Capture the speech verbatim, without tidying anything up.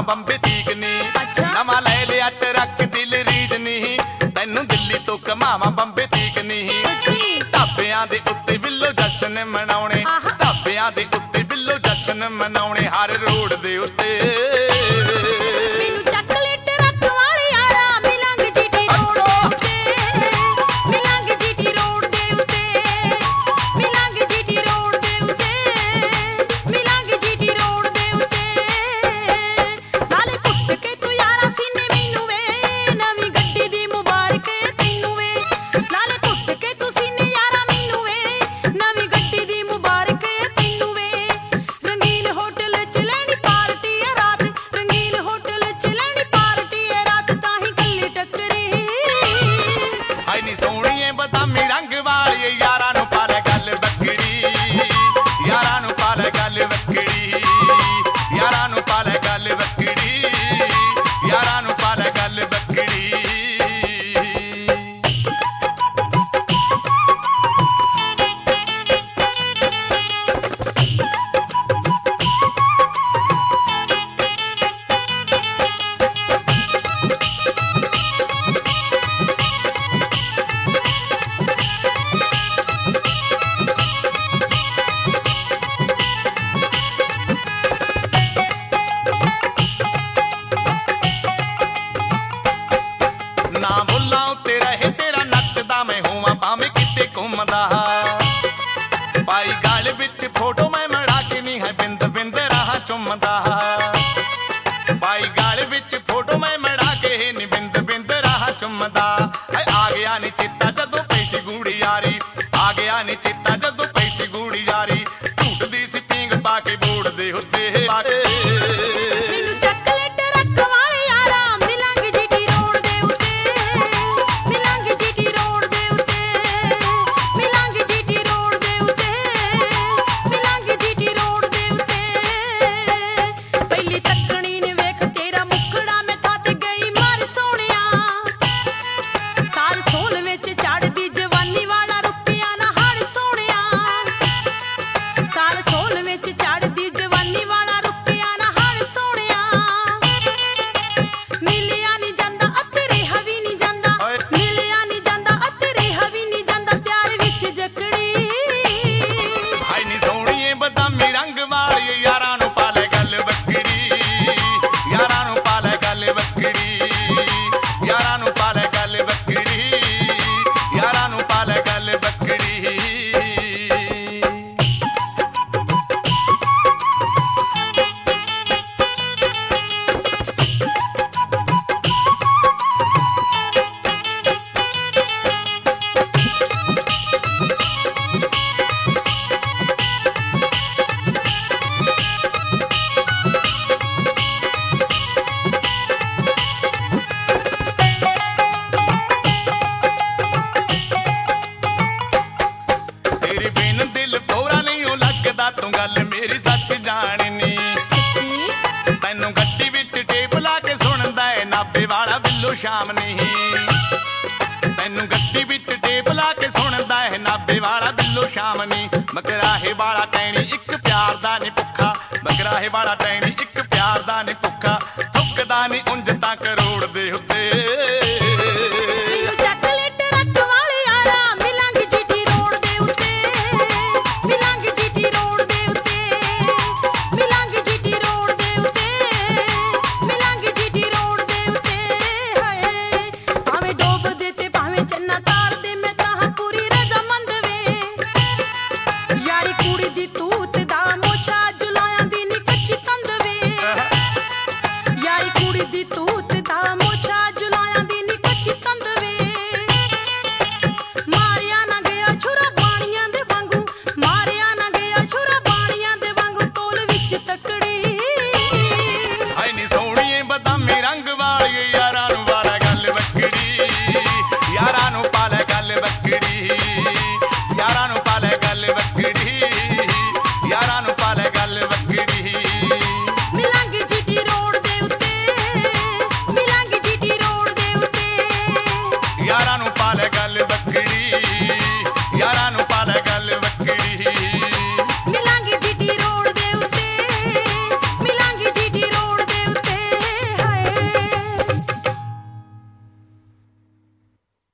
ਬੰਬੇ ਤੀਕ ਨੀ ਨਵਾਂ ਲੈ ਲਿਆ ਟਰੱਕ ਦਿਲ ਰੀਜ ਨੀ ਤੈਨੂੰ ਦਿੱਲੀ ਤੋਂ ਕਮਾਵਾਂ ਬੰਬੇ ਤੀਕ ਨੀ ਢਾਬਿਆਂ ਦੇ ਉੱਤੇ ਬਿੱਲੋ ਜਸ਼ਨ ਮਨਾਉਣੇ ਢਾਬਿਆਂ ਦੇ ਉੱਤੇ ਬਿੱਲੋ ਜਸ਼ਨ ਮਨਾਉਣੇ ਹਰ ਰੋਡ ਦੇ ਉੱਤੇ ਪਾਈ ਗਲ ਵਿੱਚ ਫੋਟੋ ਮੈਂ ਮੜਾ ਕੇ ਨੀ ਹੈ ਬਿੰਦ ਬਿੰਦ ਰਾਹ ਚੁੰਮਦਾ ਪਾਈ ਗਲ ਵਿੱਚ ਫੋਟੋ ਮੈਂ ਮੜਾ ਕੇ ਨੀ ਬਿੰਦ ਬਿੰਦ ਰਾਹ ਚੁੰਮਦਾ ਆ ਗਿਆ ਨੀ ਚਿੱਤਾ ਜਦੋਂ ਪੈਸੀ ਗੂੜੀ ਯਾਰੀ ਆ ਗਿਆ ਨੀ ਚਿੱਤਾ ਜਦੋਂ ਪੈਸੀ ਗੂੜੀ ਯਾਰੀ ਝੂਟਦੀ ਸੀ ਪੀਂਗ ਪਾ ਕੇ ਬੋੜ ਦੇ ਉੱਤੇ ਮੇਰੀ ਸੱਚ ਜਾਣਨੀ ਤੈਨੂੰ ਗੱਡੀ ਵਿੱਚ ਟੇਪ ਲਾ ਕੇ ਸੁਣਦਾ ਏ ਨਾਭੇ ਵਾਲਾ ਬਿੱਲੋ ਸ਼ਾਮ ਨੀ ਤੈਨੂੰ ਗੱਡੀ ਵਿੱਚ ਟੇਪ ਲਾ ਕੇ ਸੁਣਦਾ ਏ ਨਾਭੇ ਵਾਲਾ ਬਿੱਲੋ ਸ਼ਾਮ ਨੀ ਮਕਰਾਹੇ ਵਾਲਾ ਟੈਣੀ ਇੱਕ ਪਿਆਰ ਦਾ ਨੀ ਭੁੱਖਾ ਮਕਰਾਹੇ ਵਾਲਾ ਟੈਣੀ ਇੱਕ ਪਿਆਰ ਦਾ ਨੀ ਭੁੱਖਾ ਥੁੱਕਦਾ ਨੀ ਉਂਝ ਤਾਂ ਕਰੋੜ ਦੇ ਉੱਤੇ